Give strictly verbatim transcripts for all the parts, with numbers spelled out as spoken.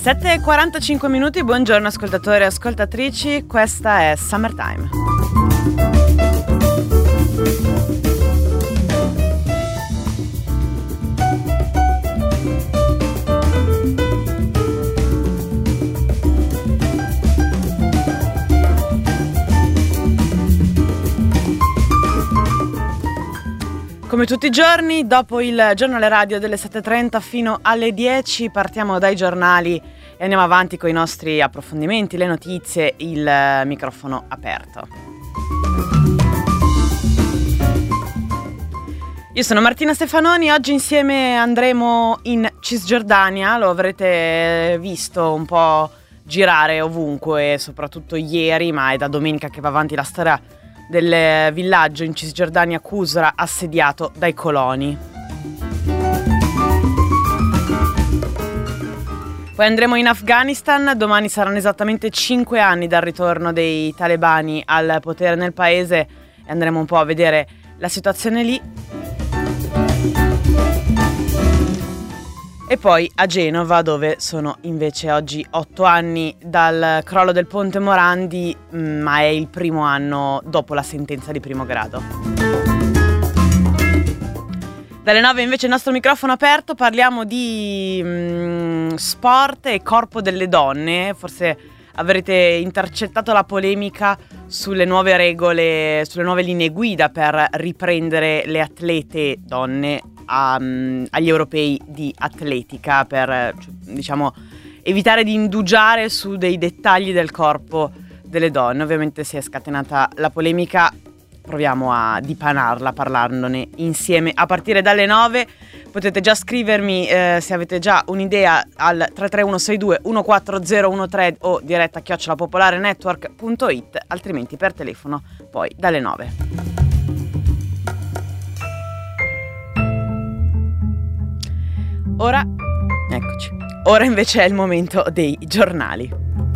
sette e quarantacinque minuti, buongiorno ascoltatori e ascoltatrici, questa è Summertime. Come tutti i giorni, dopo il giornale radio delle sette e trenta fino alle dieci, partiamo dai giornali e andiamo avanti con i nostri approfondimenti, le notizie, il microfono aperto. Io sono Martina Stefanoni, oggi insieme andremo in Cisgiordania, lo avrete visto un po' girare ovunque, soprattutto ieri, ma è da domenica che va avanti la storia del villaggio in Cisgiordania Qusra assediato dai coloni. Poi andremo in Afghanistan, domani saranno esattamente cinque anni dal ritorno dei talebani al potere nel paese e andremo un po' a vedere la situazione lì. E poi a Genova, dove sono invece oggi otto anni dal crollo del ponte Morandi, ma è il primo anno dopo la sentenza di primo grado. Dalle nove invece il nostro microfono aperto, parliamo di mm, sport e corpo delle donne. Forse avrete intercettato la polemica sulle nuove regole, sulle nuove linee guida per riprendere le atlete donne a, um, agli europei di atletica, per diciamo evitare di indugiare su dei dettagli del corpo delle donne. Ovviamente si è scatenata la polemica, proviamo a dipanarla parlandone insieme a partire dalle nove. Potete già scrivermi eh, se avete già un'idea al tre tre uno sei due uno quattro zero uno tre o diretta chiocciola popolare network punto it, altrimenti per telefono poi dalle nove. Ora, eccoci, ora invece è il momento dei giornali.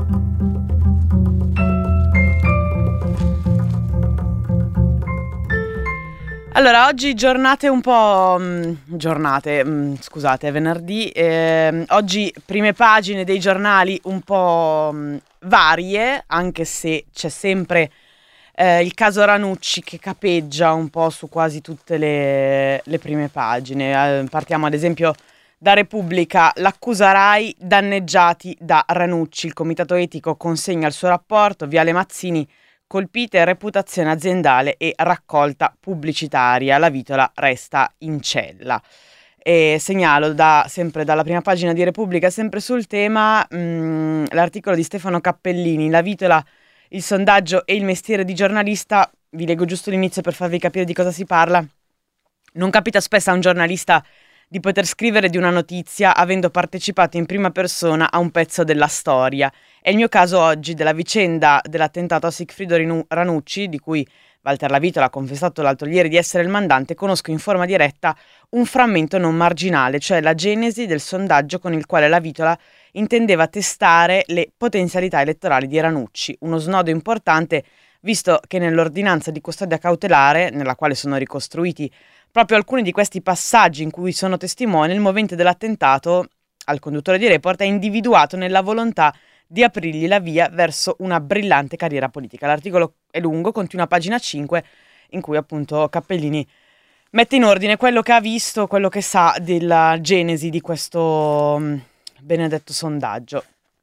Allora, oggi giornate un po'... Mh, giornate, mh, scusate, è venerdì. Eh, oggi prime pagine dei giornali un po' mh, varie, anche se c'è sempre eh, il caso Ranucci che capeggia un po' su quasi tutte le, le prime pagine. Eh, partiamo ad esempio da Repubblica, l'accusa Rai, danneggiati da Ranucci. Il comitato etico consegna il suo rapporto, Viale Mazzini, colpite reputazione aziendale e raccolta pubblicitaria, la Vitola resta in cella. E segnalo da, sempre dalla prima pagina di Repubblica, sempre sul tema, mh, l'articolo di Stefano Cappellini, la Vitola, il sondaggio e il mestiere di giornalista. Vi leggo giusto l'inizio per farvi capire di cosa si parla. Non capita spesso a un giornalista di poter scrivere di una notizia avendo partecipato in prima persona a un pezzo della storia. È il mio caso oggi della vicenda dell'attentato a Sigfrido Ranucci, di cui Walter La Vitola ha confessato l'altro ieri di essere il mandante. Conosco in forma diretta un frammento non marginale, cioè la genesi del sondaggio con il quale La Vitola intendeva testare le potenzialità elettorali di Ranucci, uno snodo importante visto che nell'ordinanza di custodia cautelare, nella quale sono ricostruiti proprio alcuni di questi passaggi in cui sono testimone, il movente dell'attentato al conduttore di Report è individuato nella volontà di aprirgli la via verso una brillante carriera politica. L'articolo è lungo, continua a pagina cinque, in cui appunto Cappellini mette in ordine quello che ha visto, quello che sa della genesi di questo mh, benedetto sondaggio.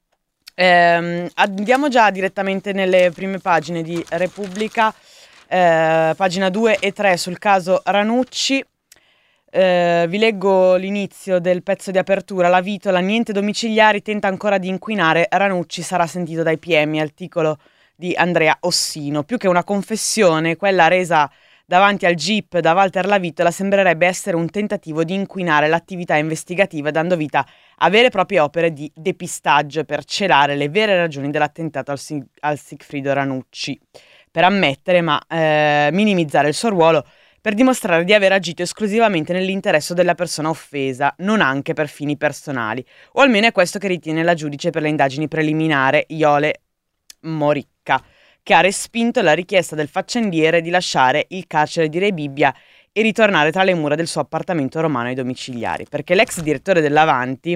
Ehm, andiamo già direttamente nelle prime pagine di Repubblica. Eh, pagina due e tre sul caso Ranucci. Eh, vi leggo l'inizio del pezzo di apertura. La Vitola, niente domiciliari, tenta ancora di inquinare, Ranucci sarà sentito dai P M, articolo di Andrea Ossino. Più che una confessione, quella resa davanti al G I P da Walter La Vitola sembrerebbe essere un tentativo di inquinare l'attività investigativa, dando vita a vere e proprie opere di depistaggio per celare le vere ragioni dell'attentato al, Sig- al Sigfrido Ranucci, per ammettere ma eh, minimizzare il suo ruolo, per dimostrare di aver agito esclusivamente nell'interesse della persona offesa, non anche per fini personali. O almeno è questo che ritiene la giudice per le indagini preliminari, Iole Moricca, che ha respinto la richiesta del faccendiere di lasciare il carcere di Re Bibbia e ritornare tra le mura del suo appartamento romano ai domiciliari, perché l'ex direttore dell'Avanti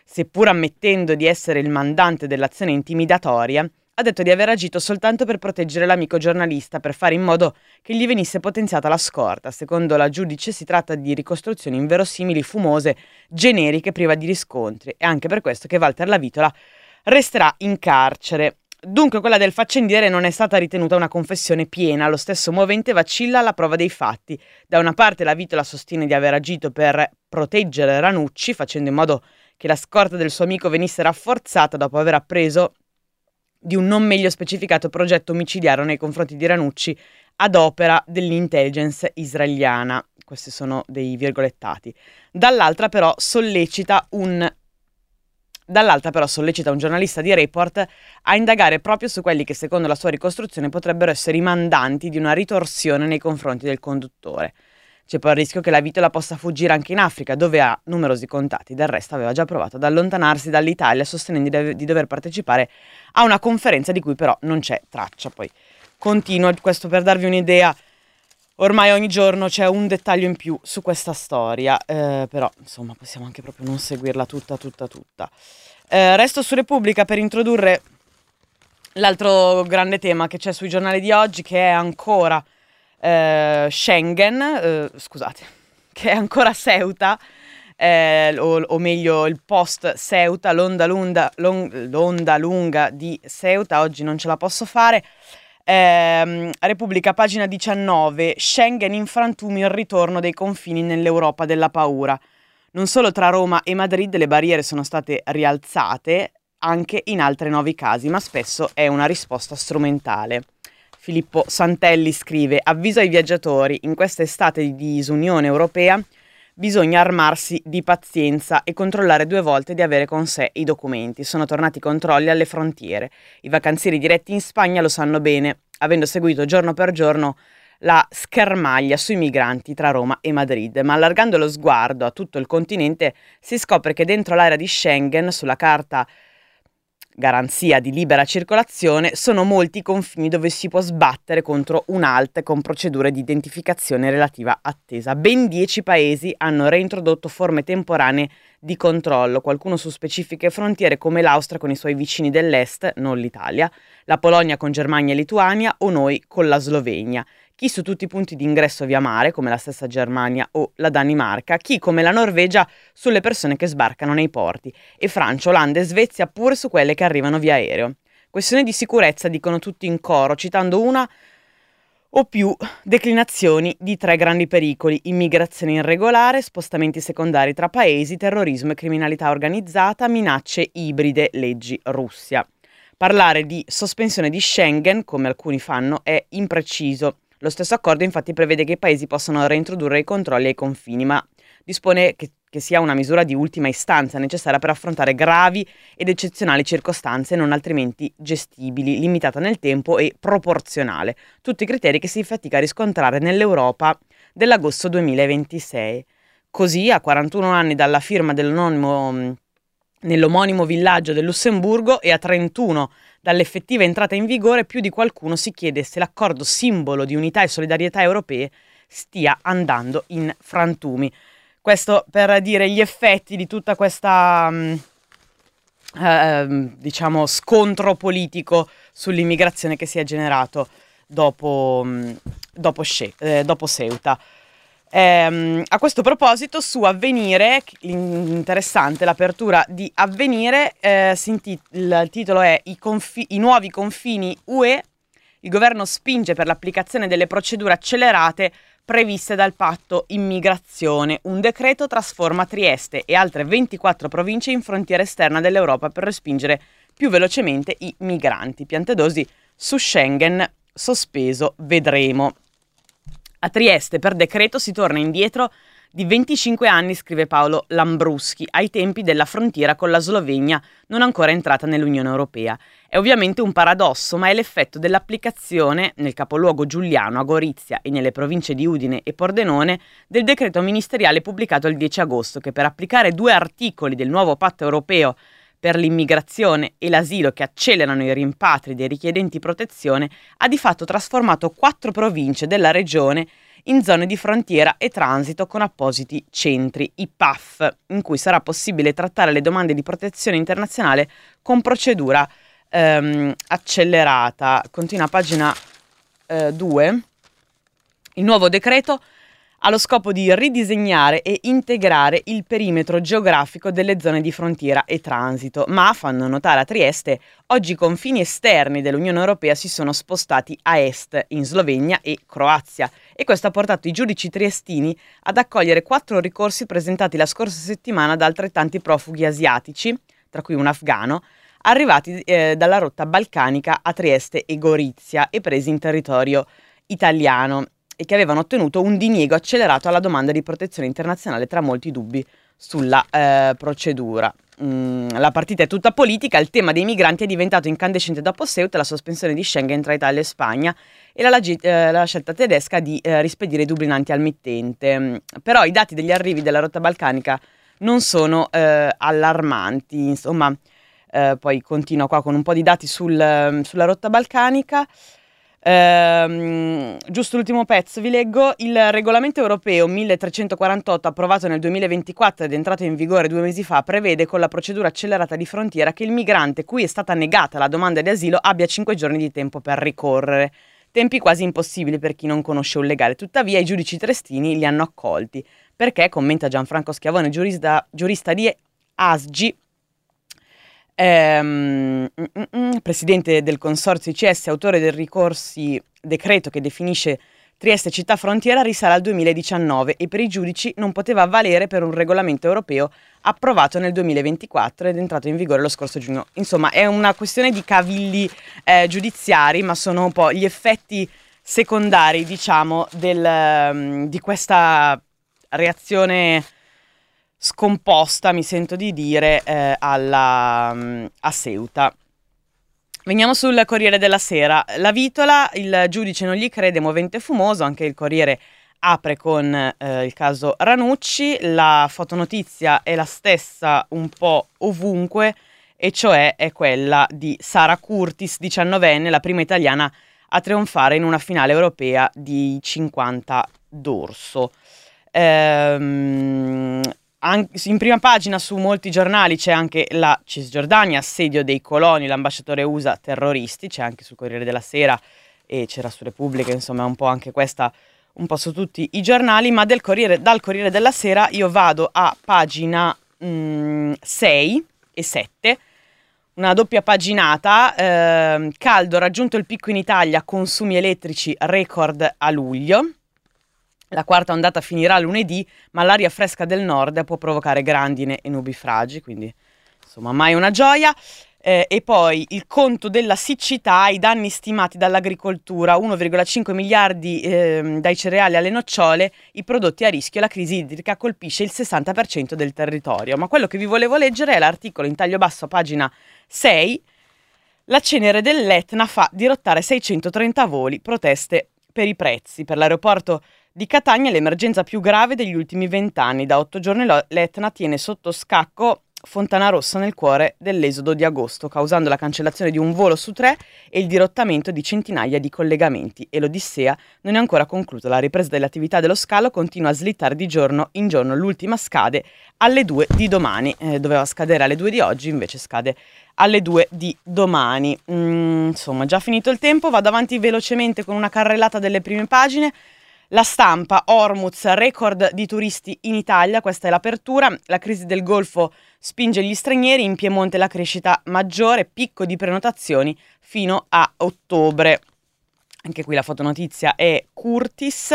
seppur ammettendo di essere il mandante dell'azione intimidatoria, ha detto di aver agito soltanto per proteggere l'amico giornalista, per fare in modo che gli venisse potenziata la scorta. Secondo la giudice si tratta di ricostruzioni inverosimili, fumose, generiche, priva di riscontri. È anche per questo che Walter Lavitola resterà in carcere. Dunque quella del faccendiere non è stata ritenuta una confessione piena, lo stesso movente vacilla alla prova dei fatti. Da una parte Lavitola sostiene di aver agito per proteggere Ranucci, facendo in modo che la scorta del suo amico venisse rafforzata dopo aver appreso di un non meglio specificato progetto omicidiario nei confronti di Ranucci ad opera dell'intelligence israeliana. Questi sono dei virgolettati. Dall'altra però sollecita un Dall'altra però sollecita un giornalista di Report a indagare proprio su quelli che secondo la sua ricostruzione potrebbero essere i mandanti di una ritorsione nei confronti del conduttore. C'è poi il rischio che Lavitola possa fuggire anche in Africa, dove ha numerosi contatti. Del resto aveva già provato ad allontanarsi dall'Italia, sostenendo di, de- di dover partecipare a una conferenza di cui però non c'è traccia. Poi continuo, questo per darvi un'idea. Ormai ogni giorno c'è un dettaglio in più su questa storia, eh, però insomma possiamo anche proprio non seguirla tutta, tutta, tutta. Eh, resto su Repubblica per introdurre l'altro grande tema che c'è sui giornali di oggi, che è ancora eh, Schengen, eh, scusate, che è ancora Ceuta, eh, o, o meglio il post Ceuta, l'onda lunga, long, l'onda lunga di Ceuta. Oggi non ce la posso fare. Eh, Repubblica, pagina diciannove, Schengen in frantumi, il ritorno dei confini nell'Europa della paura. Non solo tra Roma e Madrid le barriere sono state rialzate, anche in altri nuovi casi, ma spesso è una risposta strumentale. Filippo Santelli scrive: avviso ai viaggiatori, in questa estate di disunione europea bisogna armarsi di pazienza e controllare due volte di avere con sé i documenti. Sono tornati i controlli alle frontiere. I vacanzieri diretti in Spagna lo sanno bene, avendo seguito giorno per giorno la schermaglia sui migranti tra Roma e Madrid. Ma allargando lo sguardo a tutto il continente si scopre che dentro l'area di Schengen, sulla carta garanzia di libera circolazione, sono molti i confini dove si può sbattere contro un A L T con procedure di identificazione relativa attesa. Ben dieci paesi hanno reintrodotto forme temporanee di controllo, qualcuno su specifiche frontiere come l'Austria con i suoi vicini dell'est, non l'Italia, la Polonia con Germania e Lituania o noi con la Slovenia. Chi su tutti i punti di ingresso via mare, come la stessa Germania o la Danimarca, chi come la Norvegia sulle persone che sbarcano nei porti, e Francia, Olanda e Svezia pure su quelle che arrivano via aereo. Questione di sicurezza, dicono tutti in coro, citando una o più declinazioni di tre grandi pericoli: immigrazione irregolare, spostamenti secondari tra paesi, terrorismo e criminalità organizzata, minacce ibride, leggi Russia. Parlare di sospensione di Schengen, come alcuni fanno, è impreciso. Lo stesso accordo infatti prevede che i paesi possano reintrodurre i controlli ai confini, ma dispone che, che sia una misura di ultima istanza necessaria per affrontare gravi ed eccezionali circostanze non altrimenti gestibili, limitata nel tempo e proporzionale. Tutti i criteri che si fatica a riscontrare nell'Europa dell'agosto duemilaventisei. Così, a quarantuno anni dalla firma dell'omonimo, nell'omonimo villaggio del Lussemburgo e a trentuno dall'effettiva entrata in vigore, più di qualcuno si chiede se l'accordo simbolo di unità e solidarietà europee stia andando in frantumi. Questo per dire gli effetti di tutta questa um, uh, diciamo scontro politico sull'immigrazione che si è generato dopo, um, dopo, She- eh, dopo Ceuta. Eh, a questo proposito, su Avvenire, interessante l'apertura di Avvenire, eh, si intit- il titolo è I, confi- I nuovi confini U E, il governo spinge per l'applicazione delle procedure accelerate previste dal patto immigrazione. Un decreto trasforma Trieste e altre ventiquattro province in frontiera esterna dell'Europa per respingere più velocemente i migranti. Piantedosi su Schengen, sospeso, vedremo. A Trieste per decreto si torna indietro di venticinque anni, scrive Paolo Lambruschi, ai tempi della frontiera con la Slovenia non ancora entrata nell'Unione Europea. È ovviamente un paradosso, ma è l'effetto dell'applicazione nel capoluogo giuliano, a Gorizia e nelle province di Udine e Pordenone, del decreto ministeriale pubblicato il dieci agosto, che per applicare due articoli del nuovo patto europeo per l'immigrazione e l'asilo che accelerano i rimpatri dei richiedenti protezione, ha di fatto trasformato quattro province della regione in zone di frontiera e transito con appositi centri, i P A F, in cui sarà possibile trattare le domande di protezione internazionale con procedura ehm, accelerata. Continua a pagina due. Il nuovo decreto ha lo scopo di ridisegnare e integrare il perimetro geografico delle zone di frontiera e transito, ma, fanno notare a Trieste, oggi i confini esterni dell'Unione Europea si sono spostati a est, in Slovenia e Croazia, e questo ha portato i giudici triestini ad accogliere quattro ricorsi presentati la scorsa settimana da altrettanti profughi asiatici, tra cui un afgano, arrivati eh, dalla rotta balcanica a Trieste e Gorizia e presi in territorio italiano, e che avevano ottenuto un diniego accelerato alla domanda di protezione internazionale, tra molti dubbi sulla eh, procedura. Mm, la partita è tutta politica, il tema dei migranti è diventato incandescente dopo Ceuta, la sospensione di Schengen tra Italia e Spagna e la, eh, la scelta tedesca di eh, rispedire i dublinanti al mittente. Mm, però i dati degli arrivi della rotta balcanica non sono eh, allarmanti, insomma. Eh, poi continua qua con un po' di dati sul, sulla rotta balcanica. Ehm, giusto l'ultimo pezzo, vi leggo. Il regolamento europeo milletrecentoquarantotto, approvato nel duemilaventiquattro ed entrato in vigore due mesi fa, prevede con la procedura accelerata di frontiera che il migrante cui è stata negata la domanda di asilo abbia cinque giorni di tempo per ricorrere. Tempi quasi impossibili per chi non conosce un legale. Tuttavia i giudici triestini li hanno accolti perché, commenta Gianfranco Schiavone, giurista, giurista di A S G, Ehm, mm, mm, mm, presidente del consorzio I C S, autore del ricorsi decreto che definisce Trieste città frontiera, risale al duemiladiciannove e per i giudici non poteva valere per un regolamento europeo approvato nel duemilaventiquattro ed entrato in vigore lo scorso giugno. Insomma, è una questione di cavilli eh, giudiziari, ma sono un po' gli effetti secondari, diciamo, del, um, di questa reazione scomposta, mi sento di dire, eh, alla, um, a Ceuta. Veniamo sul Corriere della Sera. La Vitola, il giudice non gli crede, movente fumoso, anche il Corriere apre con eh, il caso Ranucci. La fotonotizia è la stessa un po' ovunque, e cioè è quella di Sara Curtis, diciannovenne, la prima italiana a trionfare in una finale europea di cinquanta d'orso. Ehm... In prima pagina su molti giornali c'è anche la Cisgiordania, assedio dei coloni, l'ambasciatore U S A, terroristi, c'è anche sul Corriere della Sera e c'era su Repubblica, insomma è un po' anche questa, un po' su tutti i giornali, ma del Corriere, dal Corriere della Sera io vado a pagina mh, sei e sette, una doppia paginata, eh, caldo, raggiunto il picco in Italia, consumi elettrici record a luglio. La quarta ondata finirà lunedì, ma l'aria fresca del nord può provocare grandine e nubifragi, quindi insomma mai una gioia. Eh, e poi il conto della siccità, i danni stimati dall'agricoltura, uno virgola cinque miliardi eh, dai cereali alle nocciole, i prodotti a rischio, la crisi idrica colpisce il sessanta per cento del territorio. Ma quello che vi volevo leggere è l'articolo in taglio basso a pagina sei, la cenere dell'Etna fa dirottare seicentotrenta voli, proteste per i prezzi. Per l'aeroporto di Catania l'emergenza più grave degli ultimi vent'anni. Da otto giorni l'Etna tiene sotto scacco Fontanarossa nel cuore dell'esodo di agosto, causando la cancellazione di un volo su tre e il dirottamento di centinaia di collegamenti. E l'Odissea non è ancora conclusa. La ripresa delle attività dello scalo continua a slittare di giorno in giorno. L'ultima scade alle due di domani. Eh, doveva scadere alle due di oggi, invece scade alle due di domani. Mm, insomma, già finito il tempo. Vado avanti velocemente con una carrellata delle prime pagine. La Stampa, Hormuz, record di turisti in Italia, questa è l'apertura. La crisi del Golfo spinge gli stranieri, in Piemonte la crescita maggiore, picco di prenotazioni fino a ottobre. Anche qui la fotonotizia è Curtis.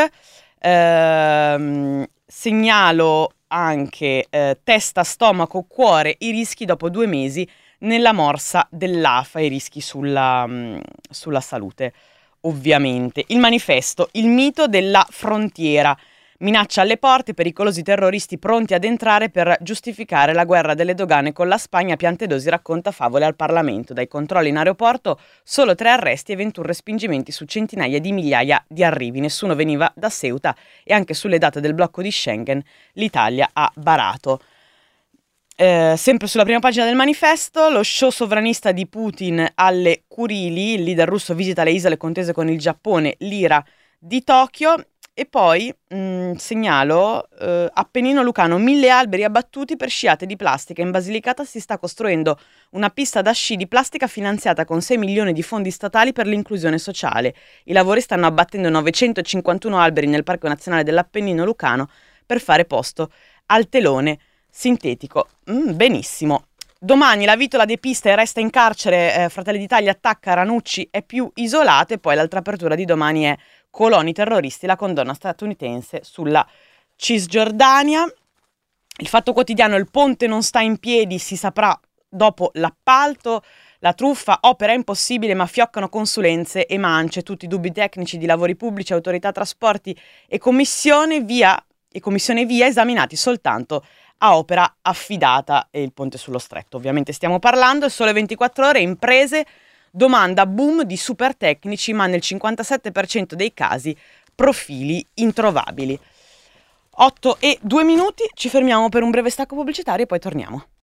Ehm, segnalo anche eh, testa, stomaco, cuore, i rischi dopo due mesi nella morsa dell'A F A, i rischi sulla, mh, sulla salute. Ovviamente. Il Manifesto, il mito della frontiera. Minaccia alle porte, pericolosi terroristi pronti ad entrare per giustificare la guerra delle dogane con la Spagna. Piantedosi racconta favole al Parlamento. Dai controlli in aeroporto, solo tre arresti e ventuno respingimenti su centinaia di migliaia di arrivi. Nessuno veniva da Ceuta e anche sulle date del blocco di Schengen l'Italia ha barato. Eh, sempre sulla prima pagina del Manifesto, lo show sovranista di Putin alle Kurili, il leader russo visita le isole contese con il Giappone, l'ira di Tokyo. E poi mh, segnalo eh, Appennino Lucano, mille alberi abbattuti per sciate di plastica. In Basilicata si sta costruendo una pista da sci di plastica finanziata con sei milioni di fondi statali per l'inclusione sociale. I lavori stanno abbattendo novecentocinquantuno alberi nel Parco Nazionale dell'Appennino Lucano per fare posto al telone sintetico. Mm, benissimo. Domani la Vitola De Pista resta in carcere, eh, Fratelli d'Italia attacca Ranucci, è più isolato, e poi l'altra apertura di domani è coloni terroristi, la condanna statunitense sulla Cisgiordania. Il Fatto Quotidiano, il ponte non sta in piedi, si saprà dopo l'appalto. La truffa, opera impossibile, ma fioccano consulenze e mance, tutti i dubbi tecnici di lavori pubblici, autorità trasporti e commissione via, e commissione via esaminati soltanto a opera affidata, e il ponte sullo stretto ovviamente stiamo parlando. Il Sole ventiquattro Ore, imprese, domanda boom di super tecnici, ma nel cinquantasette per cento dei casi profili introvabili. otto e due minuti, ci fermiamo per un breve stacco pubblicitario e poi torniamo.